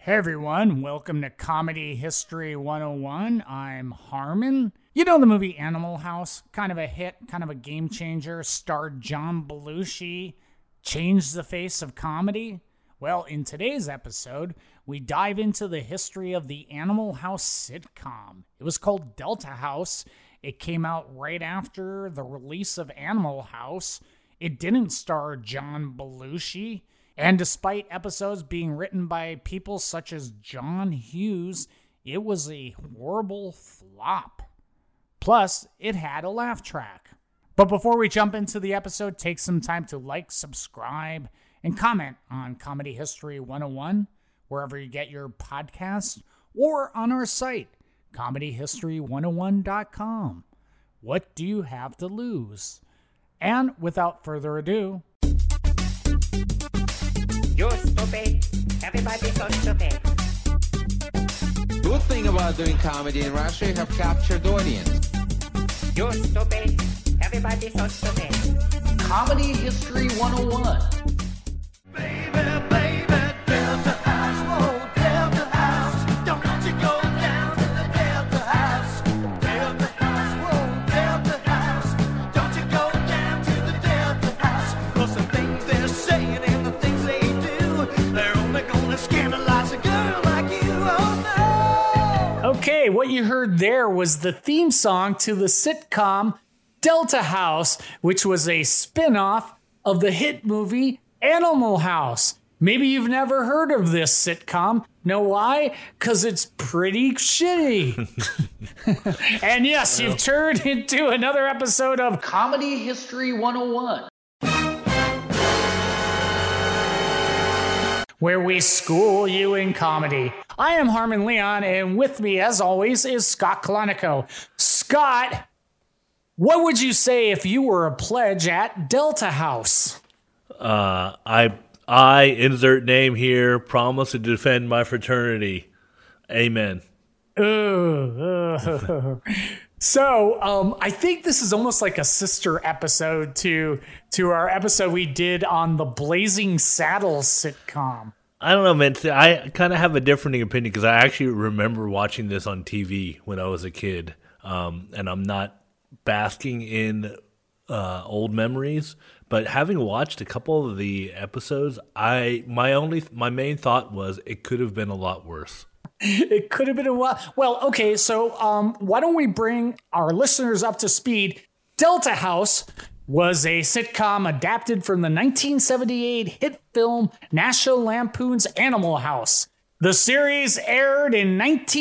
Hey everyone, welcome to Comedy History 101. I'm Harmon. You know the movie Animal House? Kind of a hit, kind of a game changer, starred John Belushi, changed the face of comedy. Well, in today's episode, we dive into the history of the Animal House sitcom. It was called Delta House. It came out right after the release of Animal House. It didn't star John Belushi. And despite episodes being written by people such as John Hughes, it was a horrible flop. Plus, it had a laugh track. But before we jump into the episode, take some time to like, subscribe, and comment on Comedy History 101, wherever you get your podcasts, or on our site, comedyhistory101.com. What do you have to lose? And without further ado, you're stupid. Everybody's so stupid. Good thing about doing comedy in Russia, you have captured audience. You're stupid. Everybody's so stupid. Comedy History 101. Baby, Delta House, oh, Delta House. Don't you go down to the Delta House. Delta House, oh, Delta House. Don't you go down to the Delta House. 'Cause the things they're saying and the things they do, they're only gonna scandalize a girl like you, oh no. okay, what you heard there was the theme song to the sitcom Delta House, which was a spin-off of the hit movie Animal House. Maybe you've never heard of this sitcom. Know why? Because it's pretty shitty. And yes, you've turned into another episode of Comedy History 101. where we school you in comedy. I am Harmon Leon, and with me, as always, is Scott Kalanico. Scott, what would you say if you were a pledge at Delta House? I insert name here, promise to defend my fraternity. Amen. So, I think this is almost like a sister episode to our episode we did on the Blazing Saddles sitcom. I don't know, man. I kind of have a differing opinion because I actually remember watching this on TV when I was a kid, and I'm not basking in old memories. But having watched a couple of the episodes, my main thought was it could have been a lot worse. It could have been a while. Well, okay, so why don't we bring our listeners up to speed? Delta House was a sitcom adapted from the 1978 hit film National Lampoon's Animal House. The series aired in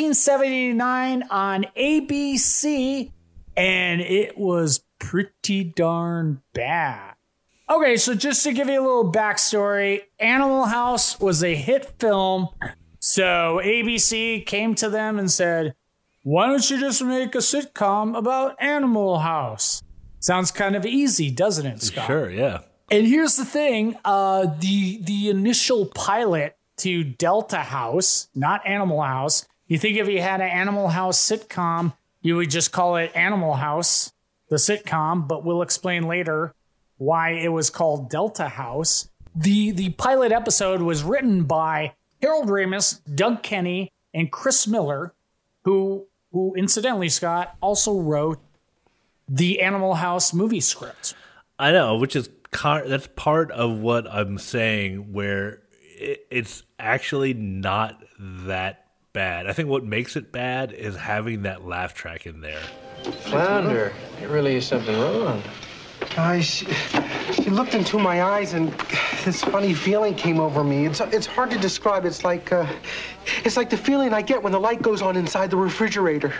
1979 on ABC, and it was pretty darn bad. Okay, so just to give you a little backstory, Animal House was a hit film. So ABC came to them and said, why don't you just make a sitcom about Animal House? Sounds kind of easy, doesn't it, Scott? Sure, yeah. And here's the thing. The initial pilot to Delta House, not Animal House. You think if you had an Animal House sitcom, you would just call it Animal House, the sitcom, but we'll explain later why it was called Delta House. The pilot episode was written by Harold Ramis, Doug Kenny, and Chris Miller, who incidentally, Scott, also wrote the Animal House movie script. I know, that's part of what I'm saying, where it's actually not that bad. I think what makes it bad is having that laugh track in there. Flounder, there really is something wrong. She looked into my eyes and this funny feeling came over me. It's hard to describe. It's like the feeling I get when the light goes on inside the refrigerator.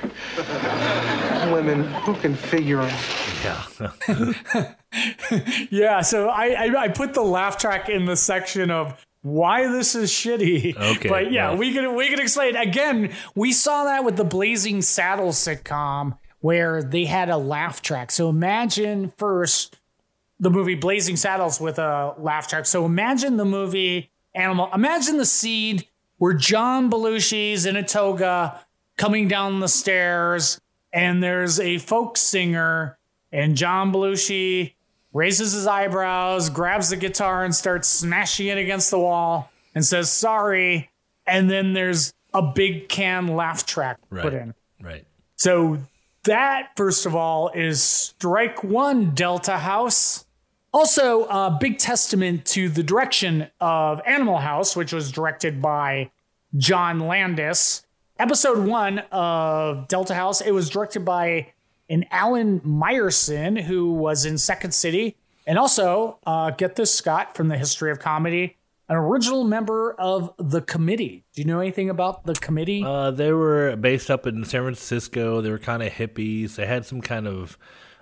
Women, who can figure them? Yeah. Yeah, so I put the laugh track in the section of why this is shitty. Okay. But yeah, well, we can explain. Again, we saw that with the Blazing Saddles sitcom where they had a laugh track. So imagine first the movie Blazing Saddles with a laugh track. So imagine the movie imagine the scene where John Belushi's in a toga coming down the stairs and there's a folk singer and John Belushi raises his eyebrows, grabs the guitar and starts smashing it against the wall and says, sorry, and then there's a big can laugh track put in. Right. So that, first of all, is strike one, Delta House. Also, a big testament to the direction of Animal House, which was directed by John Landis. Episode 1 of Delta House, it was directed by an Alan Meyerson, who was in Second City. And also, get this, Scott, from the History of Comedy, an original member of The Committee. Do you know anything about The Committee? They were based up in San Francisco. They were kind of hippies. They had some kind of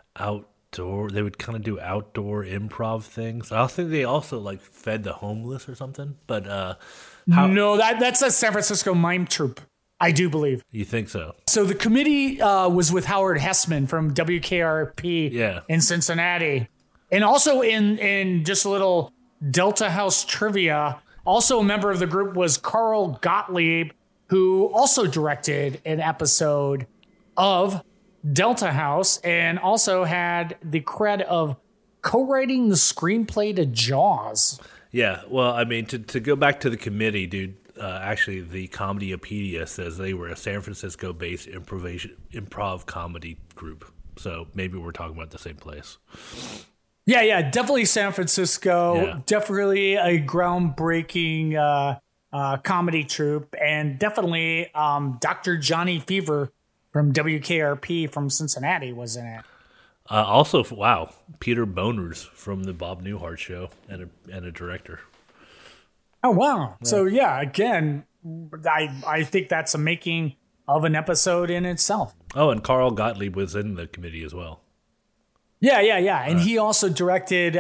they would kind of do outdoor improv things. I think they also like fed the homeless or something. But no, that's a San Francisco mime troupe, I do believe. You think so? So The Committee was with Howard Hessman from WKRP in Cincinnati. And also in just a little Delta House trivia, also a member of the group was Carl Gottlieb, who also directed an episode of Delta House and also had the cred of co-writing the screenplay to Jaws. Yeah, well, I mean, to go back to The Committee, dude, actually the Comedypedia says they were a San Francisco-based improv comedy group. So maybe we're talking about the same place. Yeah, definitely San Francisco. Yeah. Definitely a groundbreaking comedy troupe. And definitely Dr. Johnny Fever from WKRP from Cincinnati was in it. Also, wow, Peter Boners from the Bob Newhart Show and a director. Oh, wow. Yeah. So, yeah, again, I think that's a making of an episode in itself. Oh, and Carl Gottlieb was in The Committee as well. Yeah. And he also directed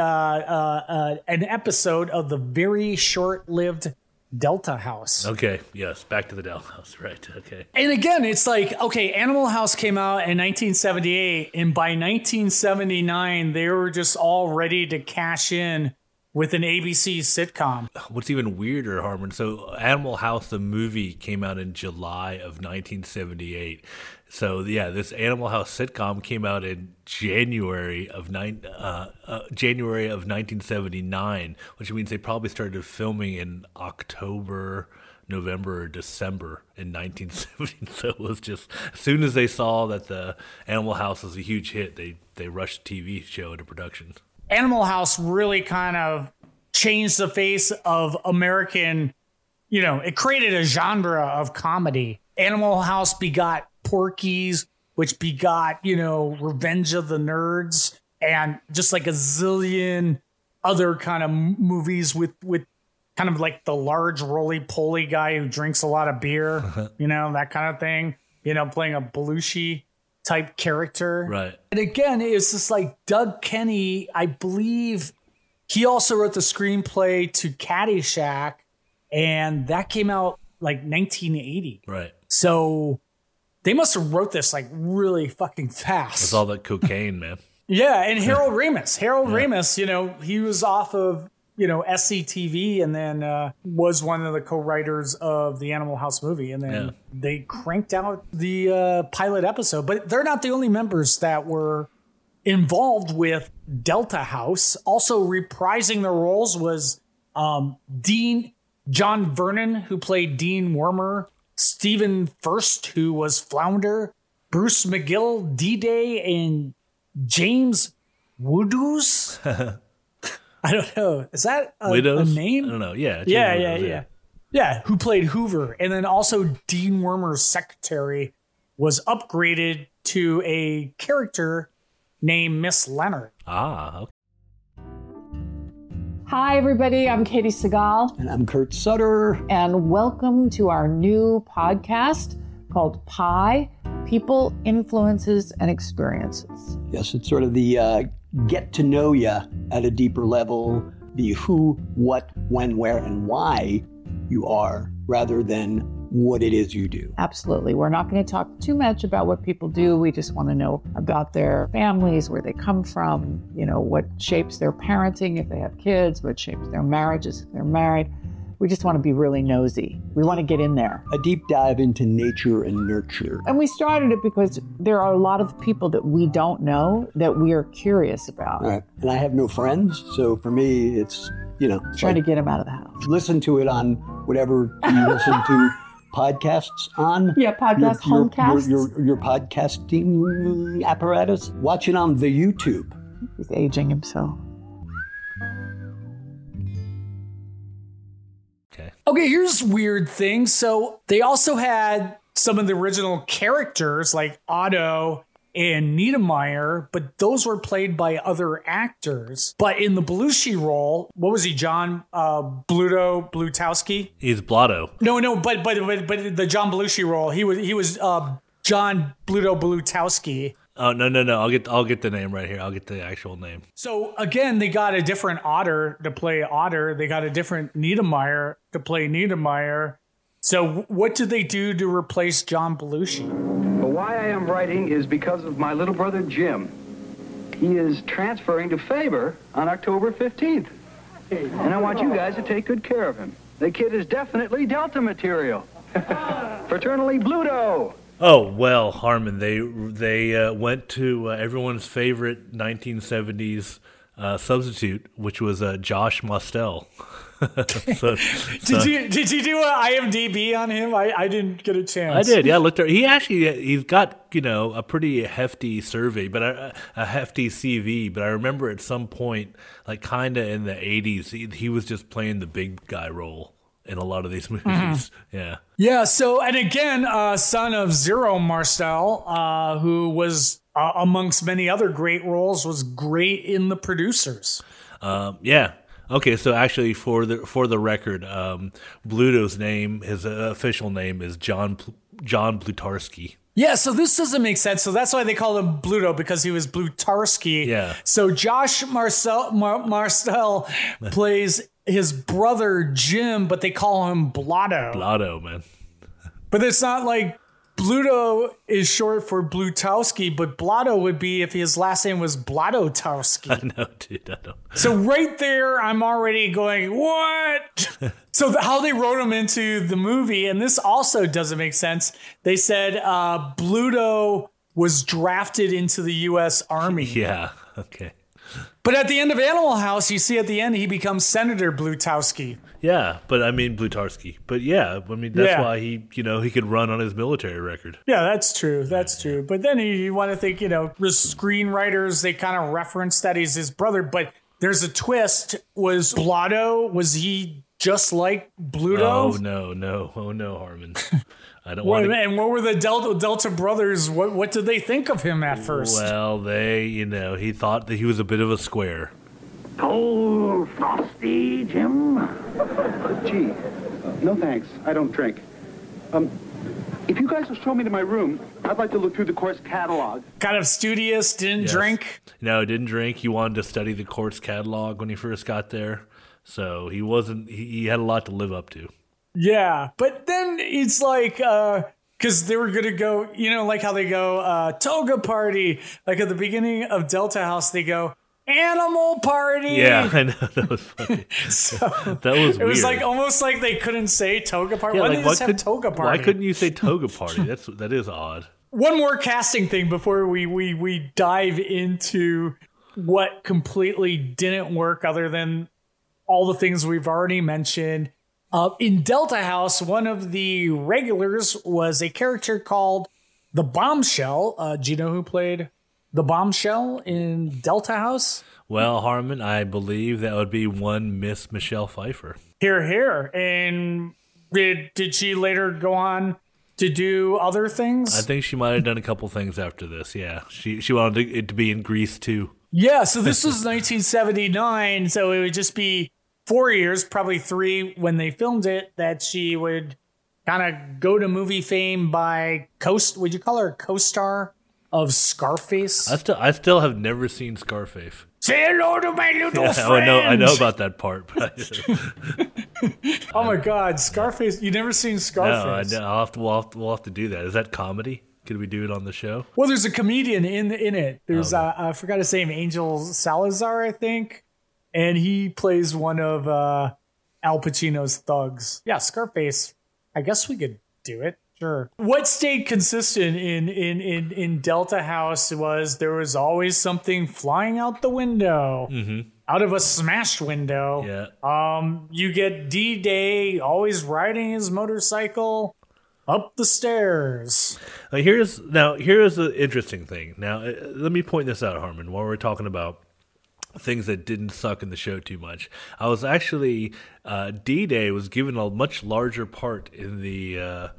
an episode of the very short-lived Delta House. Okay, yes, back to the Delta House, right, okay. And again, it's like, okay, Animal House came out in 1978, and by 1979, they were just all ready to cash in with an ABC sitcom. What's even weirder, Harmon, so Animal House, the movie, came out in July of 1978. So, yeah, this Animal House sitcom came out in January of 1979, which means they probably started filming in October, November, or December in 1970. So it was just, as soon as they saw that the Animal House was a huge hit, they rushed the TV show into production. Animal House really kind of changed the face of American, it created a genre of comedy. Animal House begot Porky's, which begot, Revenge of the Nerds, and just like a zillion other kind of movies with kind of like the large roly-poly guy who drinks a lot of beer, that kind of thing, playing a Belushi type character. Right. And again, it's just like Doug Kenny, I believe he also wrote the screenplay to Caddyshack, and that came out like 1980. Right. So they must have wrote this like really fucking fast. With all that cocaine, man. Yeah, and Harold Ramis. Ramis, he was off of, SCTV and then was one of the co-writers of the Animal House movie. And then they cranked out the pilot episode. But they're not the only members that were involved with Delta House. Also reprising their roles was John Vernon, who played Dean Wormer, Stephen Furst, who was Flounder, Bruce McGill, D-Day, and James Woodoos. I don't know. Is that a name? I don't know. Yeah. Yeah, who played Hoover. And then also Dean Wormer's secretary was upgraded to a character named Miss Leonard. Ah, okay. Hi, everybody. I'm Katie Segal. And I'm Kurt Sutter. And welcome to our new podcast called Pi, People, Influences, and Experiences. Yes, it's sort of the get to know you at a deeper level, the who, what, when, where, and why you are, rather than what it is you do. Absolutely. We're not going to talk too much about what people do. We just want to know about their families, where they come from, what shapes their parenting if they have kids, what shapes their marriages if they're married. We just want to be really nosy. We want to get in there. A deep dive into nature and nurture. And we started it because there are a lot of people that we don't know that we are curious about. Right. And I have no friends, so for me, it's Trying to get him out of the house. Listen to it on whatever you listen to podcasts on. Yeah, podcast, homecasts. Your podcasting apparatus. Watch it on the YouTube. He's aging himself. Okay, here's weird thing. So they also had some of the original characters like Otto and Niedermeyer, but those were played by other actors. But in the Belushi role, what was he, John Blutowski? He's Blotto. No, but the John Belushi role, he was John Blutowski. Oh no! I'll get the name right here. I'll get the actual name. So again, they got a different Otter to play Otter. They got a different Niedermeyer to play Niedermeyer. So what did they do to replace John Belushi? Well, why I am writing is because of my little brother Jim. He is transferring to Faber on October 15th. And I want you guys to take good care of him. The kid is definitely Delta material. Fraternally Bluto. Oh, well, Harmon, they went to everyone's favorite 1970s substitute, which was Josh Mostel. Did you do an IMDb on him? I didn't get a chance. I did. Yeah, I looked at. He's got a pretty hefty survey, but a hefty CV. But I remember at some point, like kind of in the 80s, he was just playing the big guy role in a lot of these movies. Mm-hmm. Yeah. Yeah. So, and again, son of Zero Marcel, who was amongst many other great roles, was great in The Producers. Yeah. Okay, so actually, for the record, Bluto's name, his official name is John Blutarsky. Yeah, so this doesn't make sense. So that's why they call him Bluto, because he was Blutarsky. Yeah. So Josh Marcel plays his brother Jim, but they call him Blotto. Blotto, man. But it's not like Bluto is short for Blutowski, but Blotto would be if his last name was Blototowski. I know, dude. I know. So right there, I'm already going, what? So how they wrote him into the movie, and this also doesn't make sense. They said Bluto was drafted into the U.S. Army. Yeah, okay. But at the end of Animal House, you see at the end, he becomes Senator Blutowski. Yeah, but I mean Blutarsky. But yeah, I mean that's why he could run on his military record. Yeah, that's true. That's true. But then you want to think, screenwriters, they kind of reference that he's his brother. But there's a twist. Was Blotto, was he just like Bluto? Oh no, Harmon. I don't want to. And what were the Delta brothers? What did they think of him at first? Well, he thought that he was a bit of a square. Cold, frosty, Jim. Gee, no thanks. I don't drink. If you guys will show me to my room, I'd like to look through the course catalog. Kind of studious, didn't drink? No, didn't drink. He wanted to study the course catalog when he first got there. So he wasn't, he had a lot to live up to. Yeah, but then it's like, because they were going to go, like how they go, toga party. Like at the beginning of Delta House, they go, animal party. Yeah, I know. That was funny. So that was weird. It was like almost like they couldn't say toga party. Yeah, why didn't they just have toga party? Why couldn't you say toga party? That is odd. One more casting thing before we dive into what completely didn't work other than all the things we've already mentioned. In Delta House, one of the regulars was a character called the Bombshell. Do you know who played the Bombshell in Delta House? Well, Harmon, I believe that would be one Miss Michelle Pfeiffer. Here. And did she later go on to do other things? I think she might have done a couple things after this, yeah. She wanted it to be in Grease, too. Yeah, so this was 1979, so it would just be 4 years, probably 3 when they filmed it, that she would kind of go to movie fame by would you call her a co-star of Scarface? I still have never seen Scarface. Say hello to my little friend. I know about that part. But oh my God, Scarface! You never seen Scarface? No, we'll have to do that. Is that comedy? Could we do it on the show? Well, there's a comedian in it. There's I forgot his name, Angel Salazar, I think. And he plays one of Al Pacino's thugs. Yeah, Scarface. I guess we could do it. Sure. What stayed consistent in Delta House was there was always something flying out the window. Mm-hmm. out of a smashed window. Yeah. You get D-Day always riding his motorcycle up the stairs. Here's the interesting thing. Now, let me point this out, Harmon, while we're talking about things that didn't suck in the show too much. I was actually, D-Day was given a much larger part in the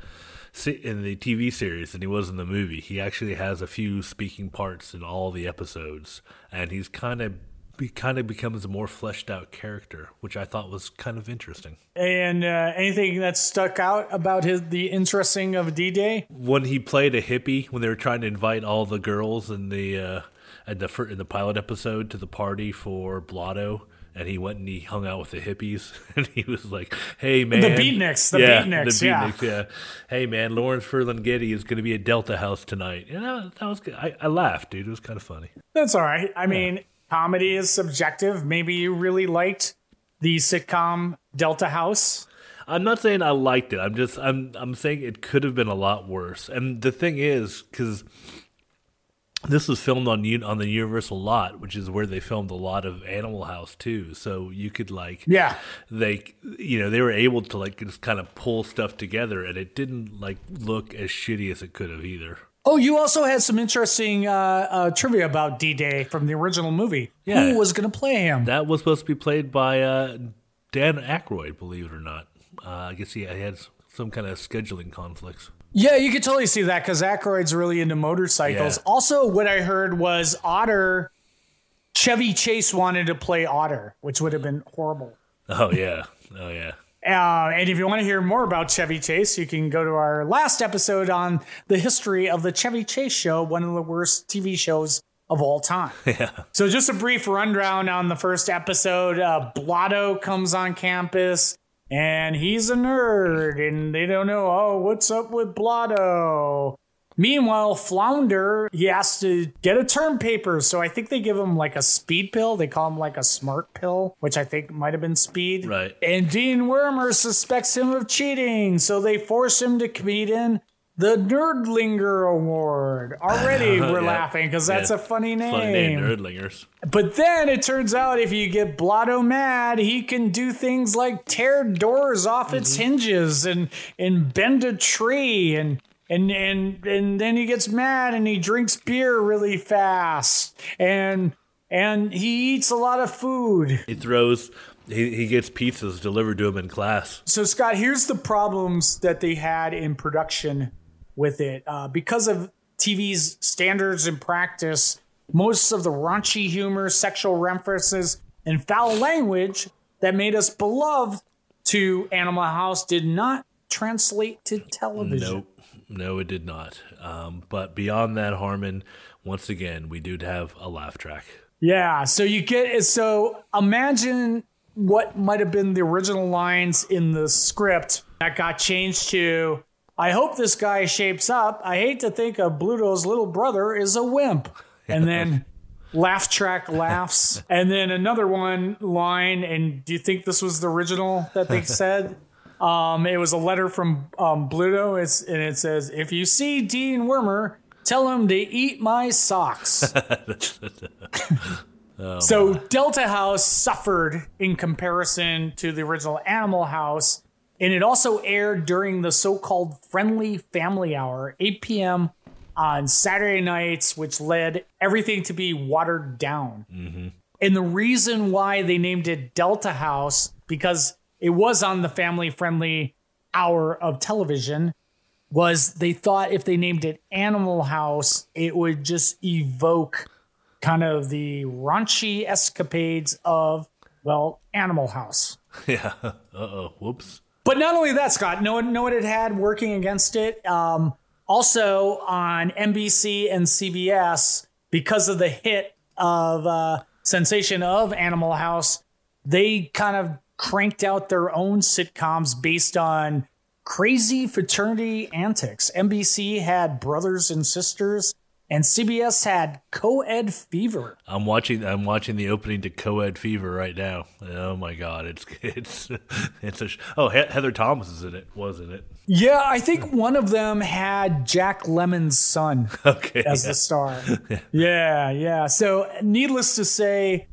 TV series than he was in the movie. He actually has a few speaking parts in all the episodes, and he kind of becomes a more fleshed out character, which I thought was kind of interesting. And anything that stuck out about the interesting of D-Day? When he played a hippie, when they were trying to invite all the girls in the pilot episode to the party for Blotto, and he went and he hung out with the hippies, and he was like, "Hey man, the Beatniks, yeah. Hey man, Lawrence Ferlinghetti is going to be at Delta House tonight." And that was good. I laughed, dude. It was kind of funny. That's all right. I mean, comedy is subjective. Maybe you really liked the sitcom Delta House. I'm not saying I liked it. I'm saying it could have been a lot worse. And the thing is, because this was filmed on the Universal lot, which is where they filmed a lot of Animal House too. So you could they were able to just kind of pull stuff together, and it didn't look as shitty as it could have either. Oh, you also had some interesting trivia about D-Day from the original movie. Yeah. Who was going to play him? That was supposed to be played by Dan Aykroyd, believe it or not. I guess he had some kind of scheduling conflicts. Yeah, you could totally see that because Aykroyd's really into motorcycles. Yeah. Also, what I heard was Chevy Chase wanted to play Otter, which would have been horrible. Oh, yeah. And if you want to hear more about Chevy Chase, you can go to our last episode on the history of the Chevy Chase show, one of the worst TV shows of all time. Yeah. So just a brief rundown on the first episode. Blotto comes on campus, and he's a nerd, and they don't know, what's up with Blotto? Meanwhile, Flounder, he has to get a term paper, so I think they give him a speed pill. They call him a smart pill, which I think might have been speed. Right. And Dean Wormer suspects him of cheating, so they force him to compete in the Nerdlinger Award. Already we're laughing because that's a funny name. Funny name, Nerdlingers. But then it turns out if you get Blotto mad, he can do things like tear doors off its hinges and bend a tree and then he gets mad and he drinks beer really fast and he eats a lot of food. He gets pizzas delivered to him in class. So Scott, here's the problems that they had in production with it. Because of TV's standards and practice, most of the raunchy humor, sexual references, and foul language that made us beloved to Animal House did not translate to television. No, it did not. But beyond that, Harmon, once again, we do have a laugh track. Yeah, so imagine what might have been the original lines in the script that got changed to, "I hope this guy shapes up. I hate to think of Bluto's little brother is a wimp." And then laugh track laughs. And then another one line, and do you think this was the original that they said? It was a letter from Bluto, and it says, "If you see Dean Wormer, tell him to eat my socks." So Delta House suffered in comparison to the original Animal House, and it also aired during the so-called Friendly Family Hour, 8 p.m. on Saturday nights, which led everything to be watered down. Mm-hmm. And the reason why they named it Delta House, because it was on the family-friendly hour of television, was they thought if they named it Animal House, it would just evoke kind of the raunchy escapades of, Animal House. Yeah. Uh-oh. Whoops. But not only that, Scott, know what it had working against it? Also on NBC and CBS, because of the hit of sensation of Animal House, they kind of cranked out their own sitcoms based on crazy fraternity antics. NBC had Brothers and Sisters, and CBS had Co-Ed Fever. I'm watching the opening to Co-Ed Fever right now. Oh my God, Heather Thomas is in it, wasn't it? Yeah, I think one of them had Jack Lemmon's son as the star. Yeah. So needless to say,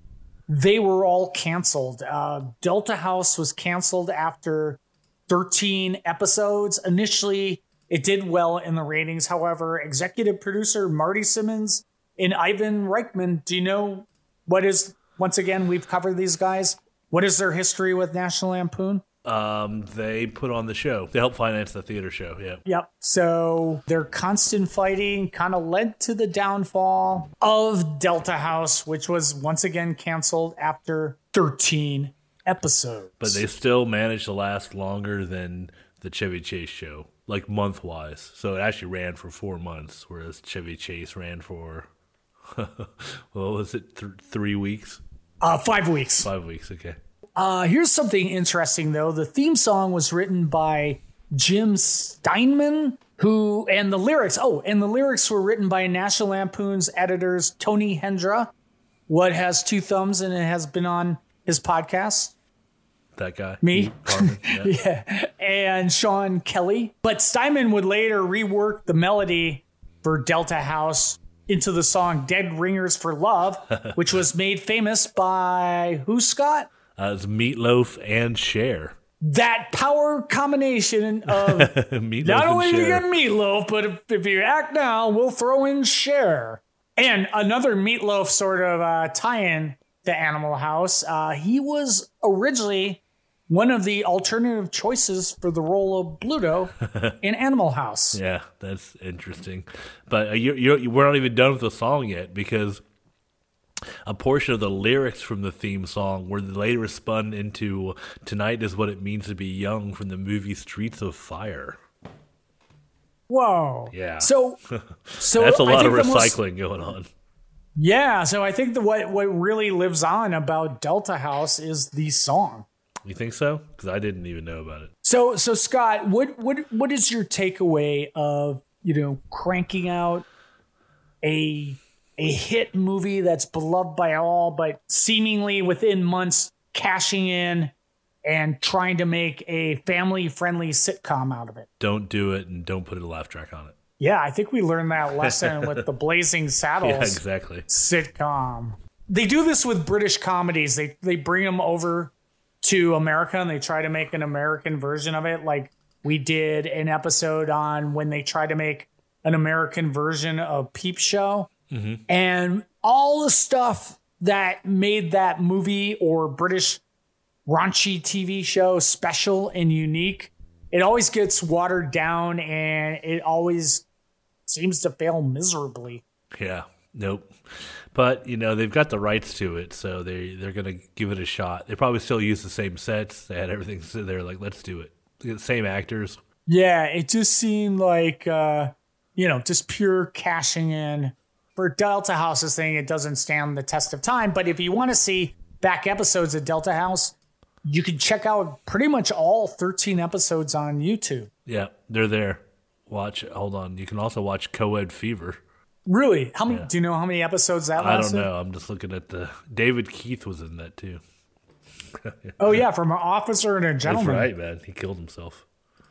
they were all canceled. Delta House was canceled after 13 episodes. Initially, it did well in the ratings. However, executive producer Marty Simmons and Ivan Reichman, do you know what is, once again, we've covered these guys. What is their history with National Lampoon? They put on the show. They helped finance the theater show, yeah. Yep. So their constant fighting kind of led to the downfall of Delta House, which was once again canceled after 13 episodes. But they still managed to last longer than the Chevy Chase show, like month-wise. So it actually ran for 4 months, whereas Chevy Chase ran for, what was it, 3 weeks? 5 weeks. 5 weeks, okay. Here's something interesting, though. The theme song was written by Jim Steinman, and the lyrics were written by National Lampoon's editors Tony Hendra, what has 2 thumbs, and it has been on his podcast. That guy? Me? Carmen, yeah. Yeah. And Sean Kelly. But Steinman would later rework the melody for Delta House into the song Dead Ringers for Love, which was made famous by who, Scott? It's Meatloaf and Cher. That power combination of Meatloaf not and only do you Cher. get Meatloaf, but if you act now, we'll throw in Cher. And another Meatloaf sort of tie-in to Animal House. He was originally one of the alternative choices for the role of Bluto in Animal House. Yeah, that's interesting. But we're not even done with the song yet, because a portion of the lyrics from the theme song were later spun into "Tonight is What It Means to Be Young" from the movie Streets of Fire. Whoa. Yeah. So that's a lot of recycling going on. Yeah, so I think what really lives on about Delta House is the song. You think so? Because I didn't even know about it. So Scott, what is your takeaway of, cranking out a hit movie that's beloved by all, but seemingly within months cashing in and trying to make a family-friendly sitcom out of it? Don't do it, and don't put a laugh track on it. Yeah, I think we learned that lesson with the Blazing Saddles Yeah, exactly. sitcom. They do this with British comedies. They bring them over to America and they try to make an American version of it. Like we did an episode on when they try to make an American version of Peep Show. Mm-hmm. And all the stuff that made that movie or British raunchy TV show special and unique, it always gets watered down and it always seems to fail miserably. Yeah, nope. But, they've got the rights to it, so they're going to give it a shot. They probably still use the same sets. They had everything, so they're like, let's do it. The same actors. Yeah, it just seemed like, just pure cashing in. For Delta House's thing, it doesn't stand the test of time. But if you want to see back episodes of Delta House, you can check out pretty much all 13 episodes on YouTube. Yeah, they're there. Hold on. You can also watch Co-Ed Fever. Really? How many? Yeah. Do you know how many episodes that lasted? I don't know. I'm just looking at David Keith was in that too. Oh yeah, from an officer and a gentleman. That's right, man. He killed himself.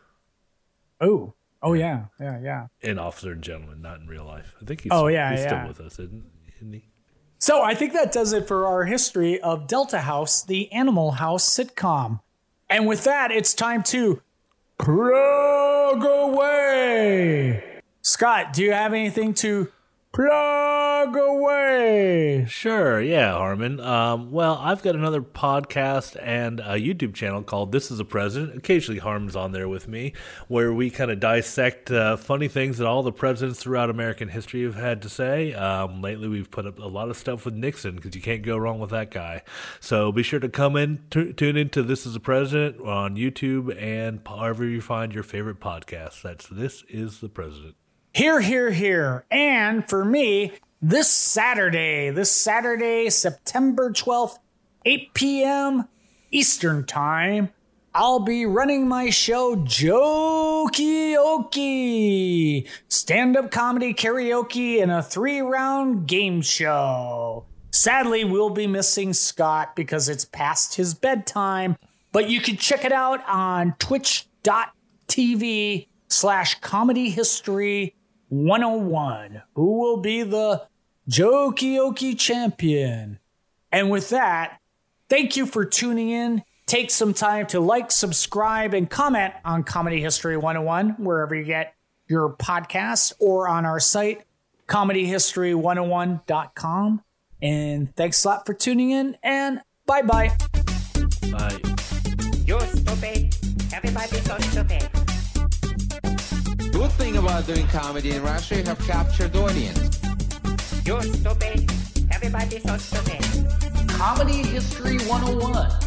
Oh yeah. In Officer and Gentleman, not in real life. I think he's still with us, isn't he? So I think that does it for our history of Delta House, the Animal House sitcom. And with that, it's time to plug away. Scott, do you have anything to plug away? Sure, yeah, Harmon. Well, I've got another podcast and a YouTube channel called This Is a President. Occasionally Harmon's on there with me, where we kind of dissect funny things that all the presidents throughout American history have had to say. Lately, we've put up a lot of stuff with Nixon, because you can't go wrong with that guy. So be sure to come in, tune into This Is a President on YouTube and however you find your favorite podcast. That's This Is the President. Hear, hear, hear. And for me, this Saturday, September 12th, 8 p.m. Eastern Time, I'll be running my show, Jokey-Okey, stand-up comedy karaoke and a 3-round game show. Sadly, we'll be missing Scott because it's past his bedtime, but you can check it out on twitch.tv/comedyhistory101. Who will be the Jokey-Okey champion? And with that, thank you for tuning in. Take some time to like, subscribe, and comment on Comedy History 101, wherever you get your podcasts, or on our site, comedyhistory101.com. And thanks a lot for tuning in, and bye-bye. Bye. You're stupid. Everybody's so stupid. Good thing about doing comedy in Russia, you have captured audience. You're stupid. Everybody's so stupid. Comedy History 101.